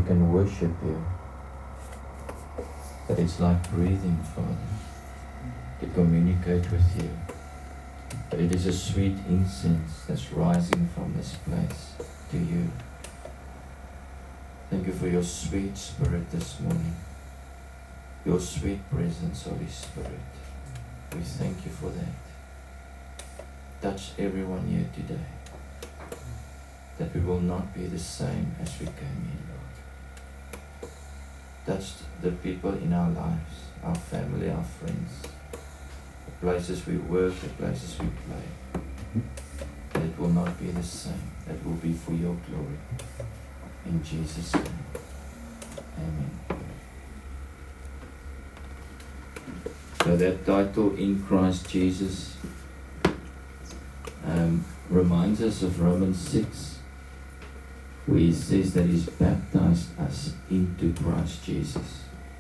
can worship you. That it's like breathing, Father, to communicate with you. But it is a sweet incense that's rising from this place to you. Thank you for your sweet Spirit this morning. Your sweet presence, Holy Spirit. We thank you for that. Touch everyone here today, that we will not be the same as we came in, Lord. Touch the people in our lives, our family, our friends, the places we work, the places we play. That it will not be the same. That will be for your glory. In Jesus' name. Amen. So that title, In Christ Jesus, reminds us of Romans 6, where he says that he's baptized us into Christ Jesus.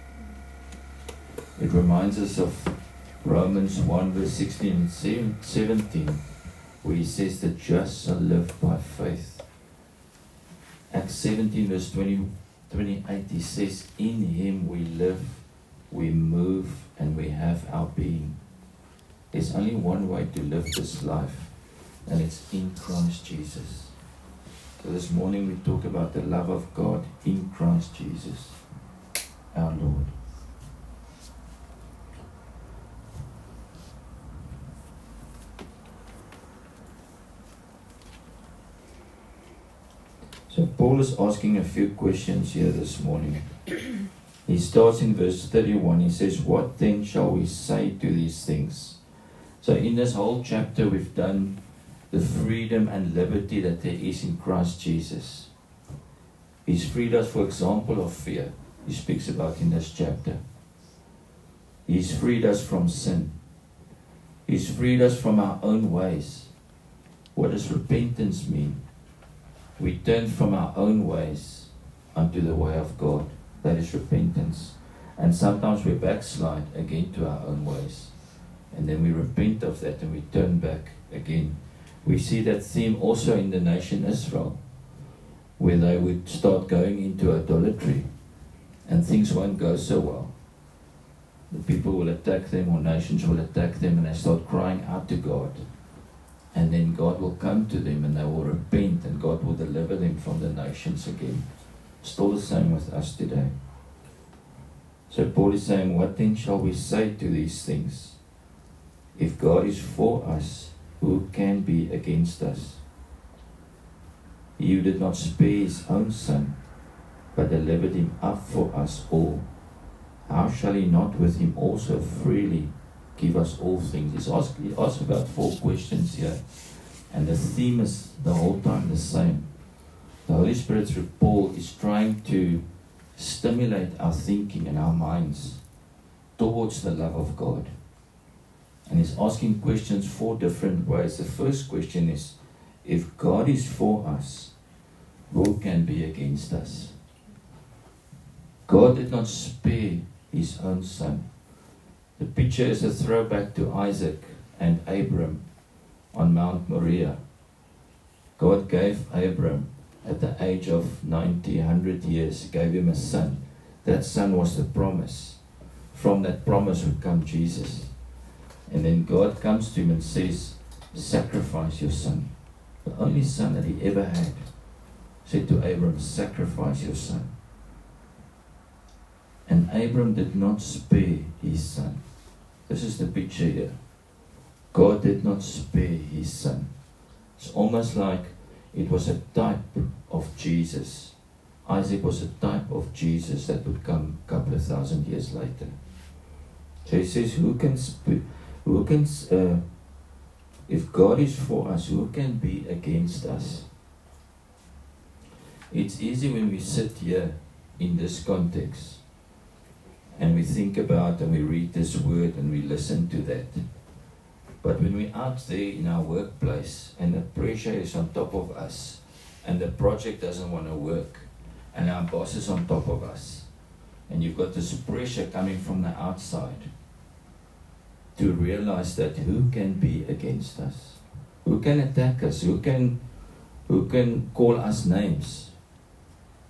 It reminds us of Romans 1 verse 16 and 17, where he says the just shall live by faith. Acts 17 verse 28, he says, in him we live, we move, and we have our being. There's only one way to live this life, and it's in Christ Jesus. So this morning we talk about the love of God in Christ Jesus, our Lord. So Paul is asking a few questions here this morning. He starts in verse 31. He says, what then shall we say to these things? So in this whole chapter we've done the freedom and liberty that there is in Christ Jesus. He's freed us, for example, of fear. He speaks about in this chapter. He's freed us from sin. He's freed us from our own ways. What does repentance mean? We turn from our own ways unto the way of God. That is repentance. And sometimes we backslide again to our own ways. And then we repent of that and we turn back again. We see that theme also in the nation Israel, where they would start going into idolatry and things won't go so well. The people will attack them, or nations will attack them, and they start crying out to God. And then God will come to them and they will repent, and God will deliver them from the nations again. Still the same with us today. So Paul is saying, what then shall we say to these things? If God is for us, who can be against us? He who did not spare his own son, but delivered him up for us all, how shall he not with him also freely give us all things? He asks about 4 questions here, and the theme is the whole time the same. The Holy Spirit through Paul is trying to stimulate our thinking and our minds towards the love of God. And he's asking questions 4 different ways. The first question is, if God is for us, who can be against us? God did not spare his own son. The picture is a throwback to Isaac and Abram on Mount Moriah. God gave Abram at the age of 90, 100 years, gave him a son. That son was the promise. From that promise would come Jesus. And then God comes to him and says, sacrifice your son. The only son that he ever had. Said to Abram, sacrifice your son. And Abram did not spare his son. This is the picture here. God did not spare his son. It's almost like it was a type of Jesus. Isaac was a type of Jesus that would come a couple of 1,000 years later. So he says, if God is for us, who can be against us? It's easy when we sit here in this context and we think about and we read this word and we listen to that. But when we're out there in our workplace and the pressure is on top of us and the project doesn't want to work and our boss is on top of us and you've got this pressure coming from the outside, to realize that who can be against us? Who can attack us? Who can call us names?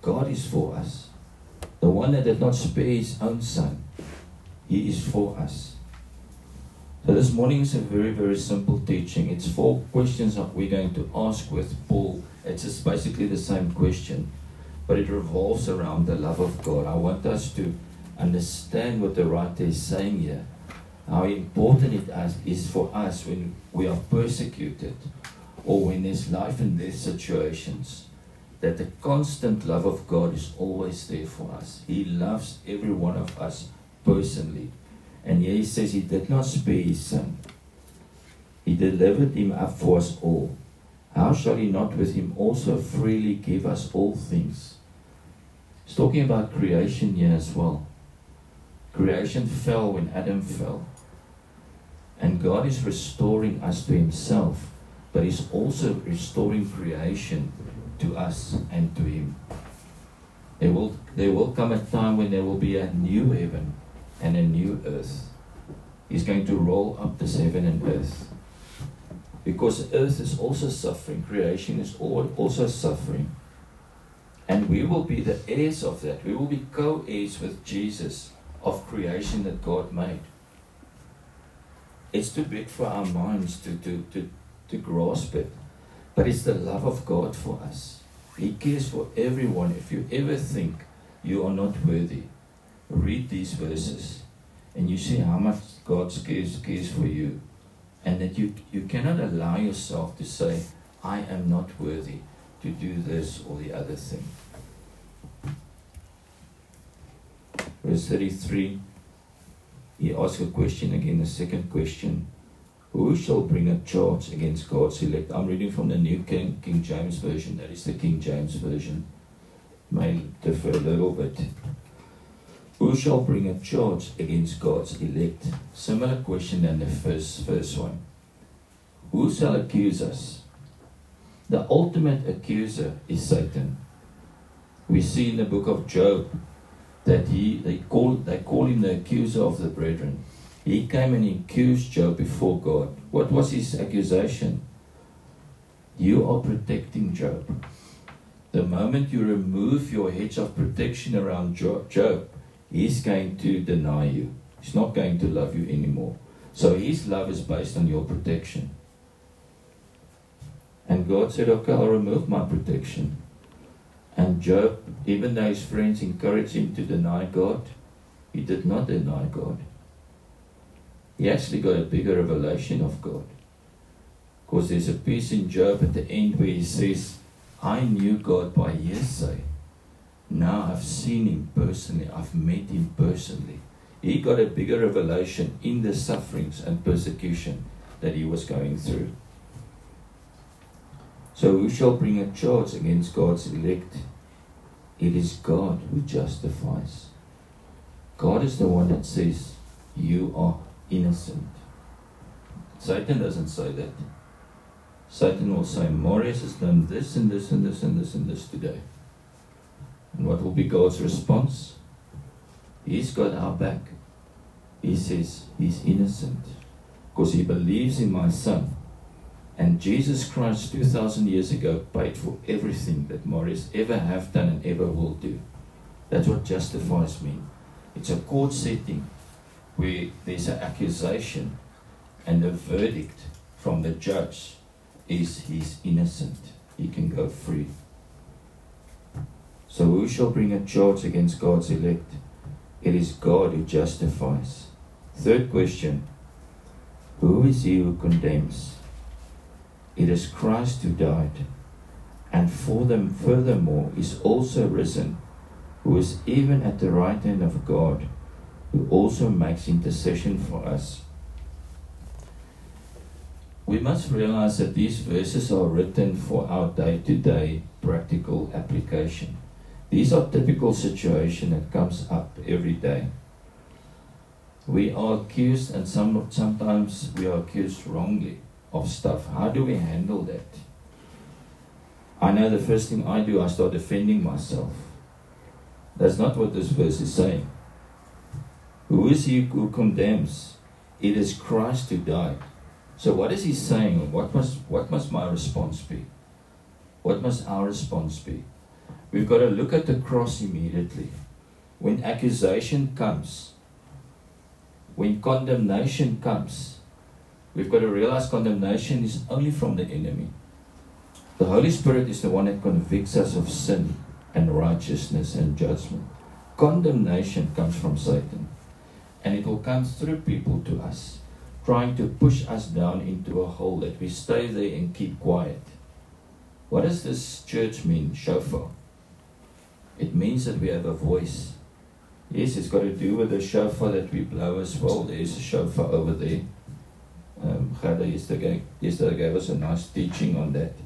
God is for us. The one that did not spare his own son, he is for us. So this morning is a very, very simple teaching. It's 4 questions that we're going to ask with Paul. It's just basically the same question, but it revolves around the love of God. I want us to understand what the writer is saying here, how important it is for us when we are persecuted or when there's life and death situations, that the constant love of God is always there for us. He loves every one of us personally. And here he says he did not spare his son. He delivered him up for us all. How shall he not with him also freely give us all things? He's talking about creation here as well. Creation fell when Adam fell. And God is restoring us to himself, but he's also restoring creation to us and to him. There will come a time when there will be a new heaven and a new earth. He's going to roll up this heaven and earth. Because earth is also suffering. Creation is also suffering. And we will be the heirs of that. We will be co-heirs with Jesus of creation that God made. It's too big for our minds to grasp it. But it's the love of God for us. He cares for everyone. If you ever think you are not worthy, read these verses and you see how much God cares for you, and that you cannot allow yourself to say, I am not worthy to do this or the other thing. Verse 33, he asks a question again, the second question. Who shall bring a charge against God's elect? I'm reading from the New King James Version. That is the King James Version. May differ a little bit. Who shall bring a charge against God's elect? Similar question than the first one. Who shall accuse us? The ultimate accuser is Satan. We see in the book of Job that they call him the accuser of the brethren. He came and accused Job before God. What was his accusation? You are protecting Job. The moment you remove your hedge of protection around Job, he's going to deny you. He's not going to love you anymore. So his love is based on your protection. And God said, okay, I'll remove my protection. And Job, even though his friends encouraged him to deny God, he did not deny God. He actually got a bigger revelation of God. Because there's a piece in Job at the end where he says, I knew God by hearsay. Now I've seen him personally. I've met him personally. He got a bigger revelation in the sufferings and persecution that he was going through. So who shall bring a charge against God's elect? It is God who justifies. God is the one that says, you are innocent. Satan doesn't say that. Satan will say, Marius has done this and this and this and this and this today. And what will be God's response? He's got our back. He says he's innocent because he believes in my son. And Jesus Christ 2,000 years ago paid for everything that Marius ever have done and ever will do. That's what justifies mean. It's a court setting where there's an accusation and the verdict from the judge is he's innocent. He can go free. So who shall bring a charge against God's elect? It is God who justifies. Third question. Who is he who condemns? It is Christ who died, and for them furthermore is also risen, who is even at the right hand of God, who also makes intercession for us. We must realize that these verses are written for our day-to-day practical application. These are typical situations that comes up every day. We are accused, and sometimes we are accused wrongly of stuff. How do we handle that? I know the first thing I do, I start defending myself. That's not what this verse is saying. Who is he who condemns? It is Christ who died. So what is he saying? What must my response be? What must our response be? We've got to look at the cross immediately. When accusation comes, when condemnation comes, we've got to realize condemnation is only from the enemy. The Holy Spirit is the one that convicts us of sin and righteousness and judgment. Condemnation comes from Satan. And it will come through people to us, trying to push us down into a hole that we stay there and keep quiet. What does this church mean, shofar? It means that we have a voice. Yes, it's got to do with the shofar that we blow as well. There's a shofar over there. Gerda yesterday gave us a nice teaching on that.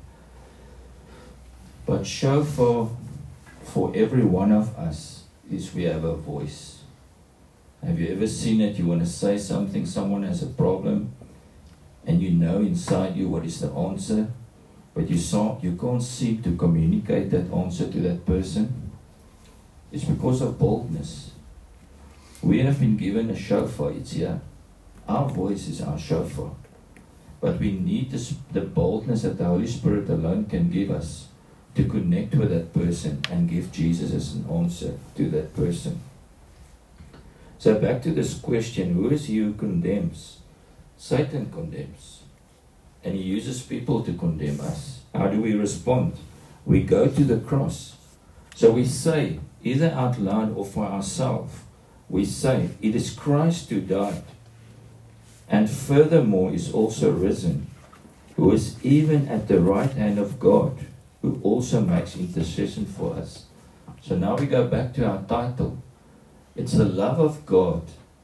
But shofar for every one of us is we have a voice. Have you ever seen it? You want to say something, someone has a problem, and you know inside you what is the answer, but you can't seem to communicate that answer to that person? It's because of boldness. We have been given a shofar, it's here. Our voice is our shofar. But we need the boldness that the Holy Spirit alone can give us to connect with that person and give Jesus as an answer to that person. So back to this question, who is he who condemns? Satan condemns. And he uses people to condemn us. How do we respond? We go to the cross. So we say, either out loud or for ourselves, we say, it is Christ who died, and furthermore is also risen, who is even at the right hand of God, who also makes intercession for us. So now we go back to our title. It's the love of God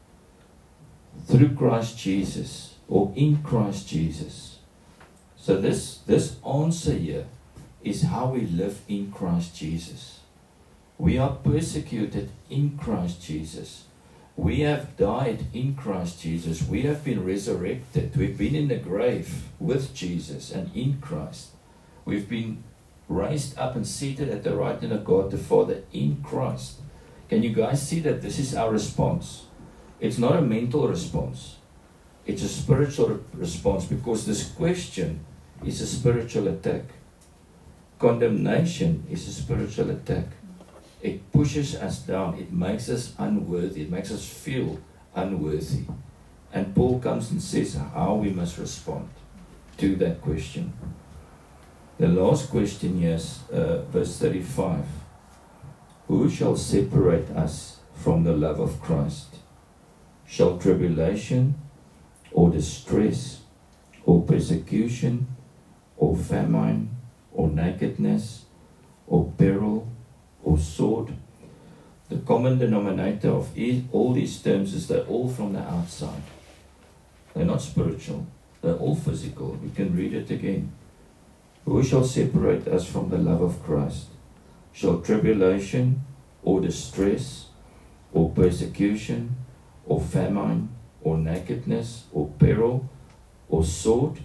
through Christ Jesus, or in Christ Jesus. So this answer here is how we live in Christ Jesus. We are persecuted in Christ Jesus. We have died in Christ Jesus. We have been resurrected. We've been in the grave with Jesus and in Christ. We've been raised up and seated at the right hand of God the Father in Christ. Can you guys see that this is our response? It's not a mental response. It's a spiritual response, because this question is a spiritual attack. Condemnation is a spiritual attack. It pushes us down. It makes us unworthy. It makes us feel unworthy. And Paul comes and says how we must respond to that question. The last question here is verse 35. Who shall separate us from the love of Christ? Shall tribulation, or distress, or persecution, or famine, or nakedness, or peril, or sword? The common denominator of all these terms is they're all from the outside. They're not spiritual. They're all physical. We can read it again. Who shall separate us from the love of Christ? Shall tribulation, or distress, or persecution, or famine, or nakedness, or peril, or sword?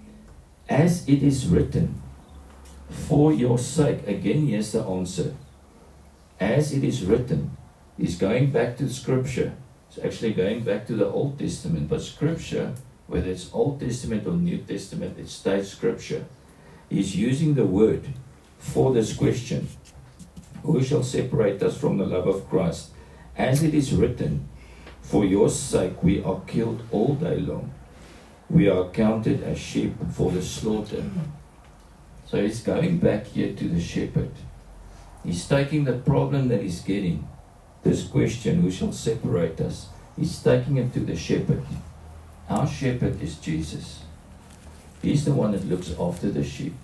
As it is written, for your sake. Again, here's the answer. As it is written. He's going back to Scripture. It's actually going back to the Old Testament. But Scripture, whether it's Old Testament or New Testament, it states Scripture. He's using the word for this question. Who shall separate us from the love of Christ? As it is written, for your sake we are killed all day long. We are counted as sheep for the slaughter. So he's going back here to the shepherd. He's taking the problem that he's getting, this question, who shall separate us? He's taking it to the shepherd. Our shepherd is Jesus. He's the one that looks after the sheep.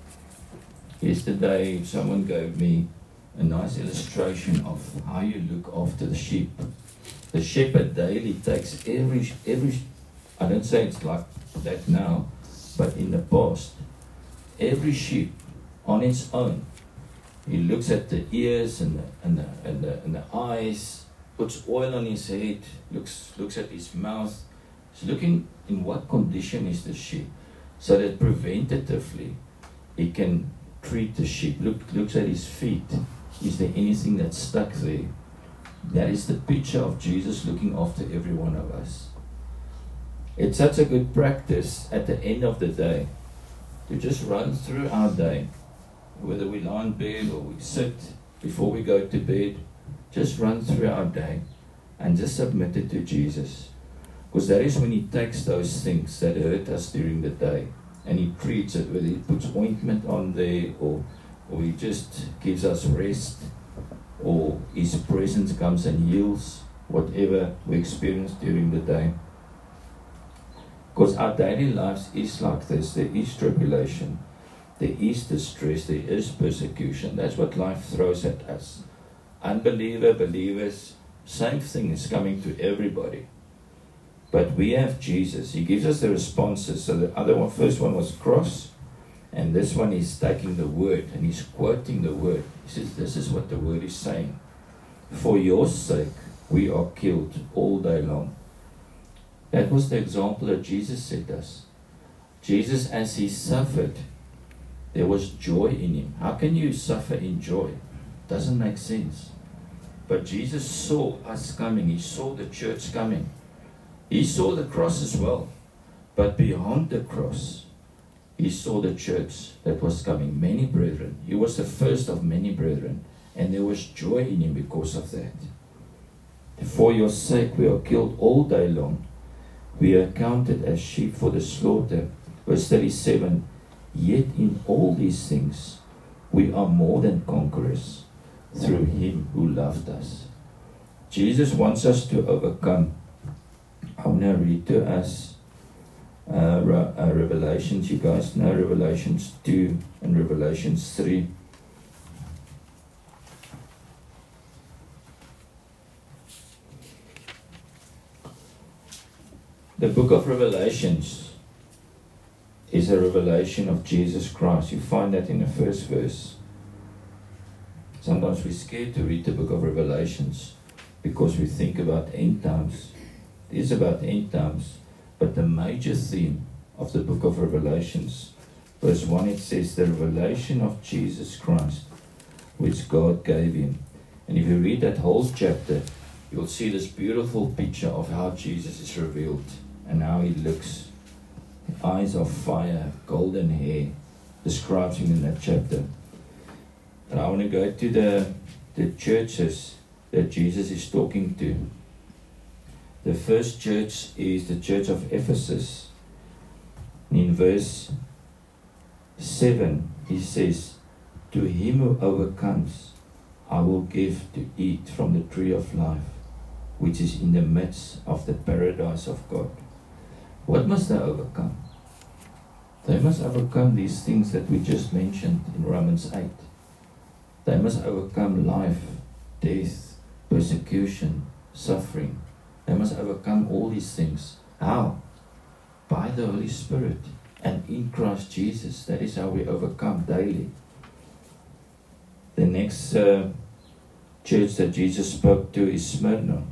Yesterday, someone gave me a nice illustration of how you look after the sheep. The shepherd daily takes every I don't say it's like that now, but in the past, every sheep on its own. He looks at the ears and the eyes, puts oil on his head, looks at his mouth. He's looking in what condition is the sheep, so that preventatively he can treat the sheep. Looks at his feet. Is there anything that's stuck there? That is the picture of Jesus looking after every one of us. It's such a good practice at the end of the day to just run through our day. whether we lie in bed or we sit before we go to bed, just run through our day and just submit it to Jesus. Because that is when He takes those things that hurt us during the day and He treats it, whether He puts ointment on there or He just gives us rest, or His presence comes and heals whatever we experience during the day. Because our daily lives is like this. There is tribulation, there is distress, there is persecution. That's what life throws at us. Unbeliever, believers, same thing is coming to everybody. But we have Jesus. He gives us the responses. So the other one, first one was cross, and this one is taking the word and he's quoting the word. He says, this is what the word is saying. For your sake, we are killed all day long. That was the example that Jesus set us. Jesus, as He suffered, there was joy in Him. How can you suffer in joy? Doesn't make sense. But Jesus saw us coming. He saw the church coming. He saw the cross as well. But beyond the cross, He saw the church that was coming. Many brethren. He was the first of many brethren. And there was joy in Him because of that. For your sake we are killed all day long. We are counted as sheep for the slaughter. Verse 37. Yet in all these things we are more than conquerors through Him who loved us. Jesus wants us to overcome. I want to read to us Revelations. You guys know Revelations 2 and Revelations 3. The book of Revelations is a revelation of Jesus Christ. You find that in the first verse. Sometimes we're scared to read the book of Revelations because we think about end times. It is about end times, but the major theme of the book of Revelations, verse 1, it says, the revelation of Jesus Christ, which God gave Him. And if you read that whole chapter, you'll see this beautiful picture of how Jesus is revealed and how He looks. Eyes of fire, golden hair, describes Him in that chapter. And I want to go to the churches that Jesus is talking to. The first church is the church of Ephesus. In verse 7, He says, to him who overcomes, I will give to eat from the tree of life, which is in the midst of the paradise of God. What must they overcome? They must overcome these things that we just mentioned in Romans 8. They must overcome life, death, persecution, suffering. They must overcome all these things. How? By the Holy Spirit and in Christ Jesus. That is how we overcome daily. The next church that Jesus spoke to is Smyrna.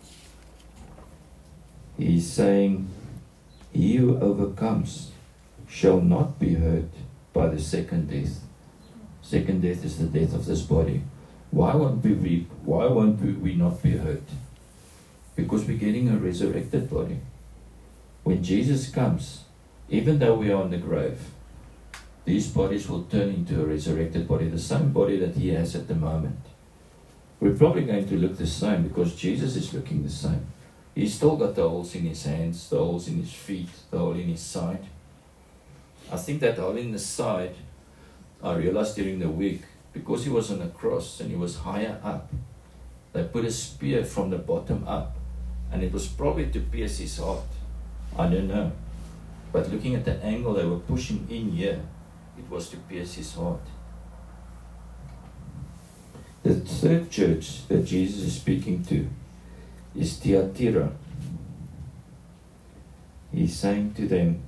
He's saying, he who overcomes shall not be hurt by the second death. Second death is the death of this body. Why won't we not be hurt? Because we're getting a resurrected body. When Jesus comes, even though we are in the grave, these bodies will turn into a resurrected body, the same body that He has at the moment. We're probably going to look the same because Jesus is looking the same. He's still got the holes in His hands, the holes in His feet, the hole in His side. I think that hole in the side, I realized during the week, because He was on a cross and He was higher up, they put a spear from the bottom up, and it was probably to pierce His heart. I don't know. But looking at the angle they were pushing in here, it was to pierce His heart. The third church that Jesus is speaking to is Thyatira. He's saying to them,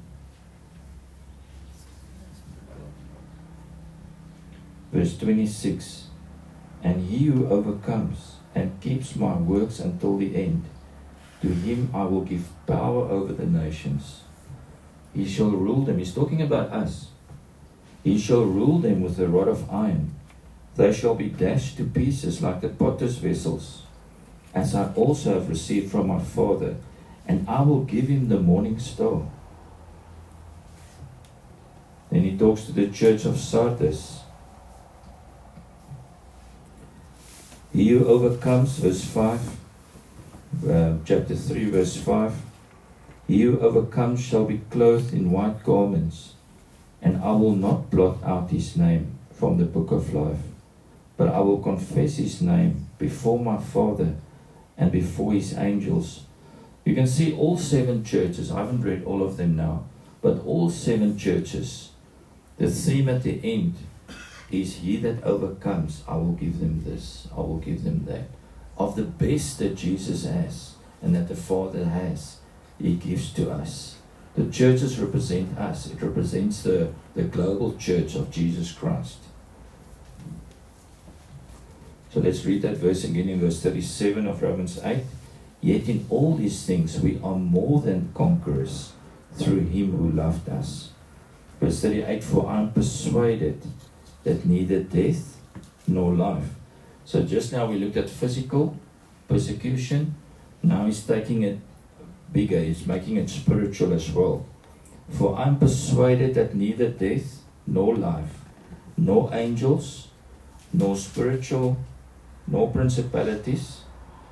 verse 26, and he who overcomes and keeps my works until the end, to him I will give power over the nations. He shall rule them. He's talking about us. He shall rule them with a rod of iron. They shall be dashed to pieces like the potter's vessels, as I also have received from my Father, and I will give him the morning star. Then he talks to the church of Sardis. He who overcomes, verse 5, chapter 3, verse 5, he who overcomes shall be clothed in white garments, and I will not blot out his name from the book of life, but I will confess his name before my Father and before his angels. You can see all 7 churches, I haven't read all of them now, but all 7 churches, the theme at the end is, he that overcomes, I will give them this, I will give them that. Of the best that Jesus has and that the Father has, he gives to us. The churches represent us. It represents the global church of Jesus Christ. So let's read that verse again in verse 37 of Romans 8. Yet in all these things we are more than conquerors through him who loved us. Verse 38, for I am persuaded that neither death nor life. So just now we looked at physical persecution. Now he's taking it bigger. He's making it spiritual as well. For I am persuaded that neither death nor life, nor angels, nor spiritual, nor principalities,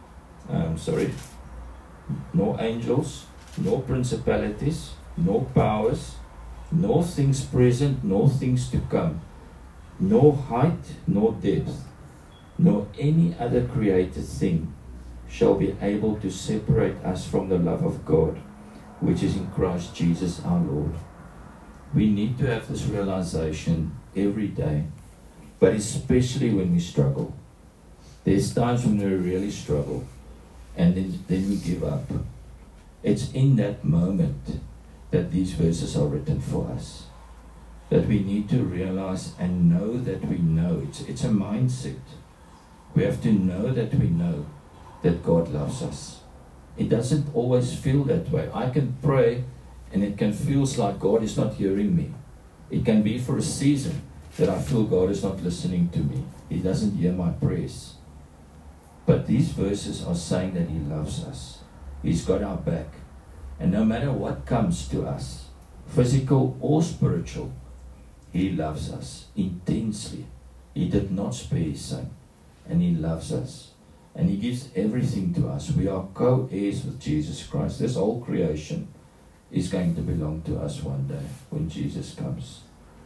nor angels, nor principalities, nor powers, nor things present, nor things to come, nor height, nor depth, nor any other created thing shall be able to separate us from the love of God, which is in Christ Jesus our Lord. We need to have this realization every day, but especially when we struggle. There's times when we really struggle, and then we give up. It's in that moment that these verses are written for us. That we need to realize and know that we know. It's a mindset. We have to know that God loves us. It doesn't always feel that way. I can pray and it can feel like God is not hearing me. It can be for a season that I feel God is not listening to me. He doesn't hear my prayers. But these verses are saying that he loves us. He's got our back. And no matter what comes to us, physical or spiritual, he loves us intensely. He did not spare his son, and he loves us. And he gives everything to us. We are co-heirs with Jesus Christ. This whole creation is going to belong to us one day when Jesus comes.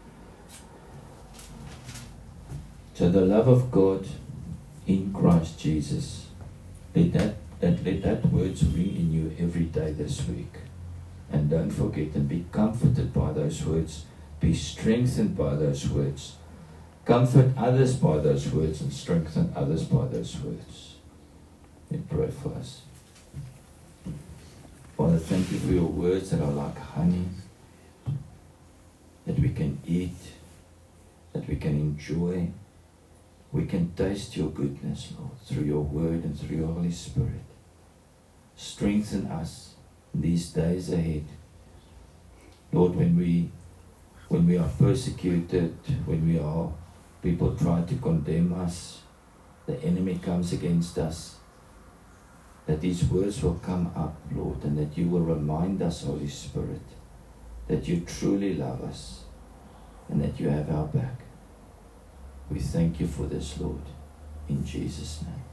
So the love of God in Christ Jesus, let that words ring in you every day this week. And don't forget, and be comforted by those words. Be strengthened by those words. Comfort others by those words and strengthen others by those words. Let me pray for us. Father, thank you for your words that are like honey, that we can eat, that we can enjoy. We can taste your goodness, Lord, through your word and through your Holy Spirit. Strengthen us in these days ahead. Lord, when we are persecuted, when people try to condemn us, the enemy comes against us, that these words will come up, Lord, and that you will remind us, Holy Spirit, that you truly love us and that you have our back. We thank you for this, Lord, in Jesus' name.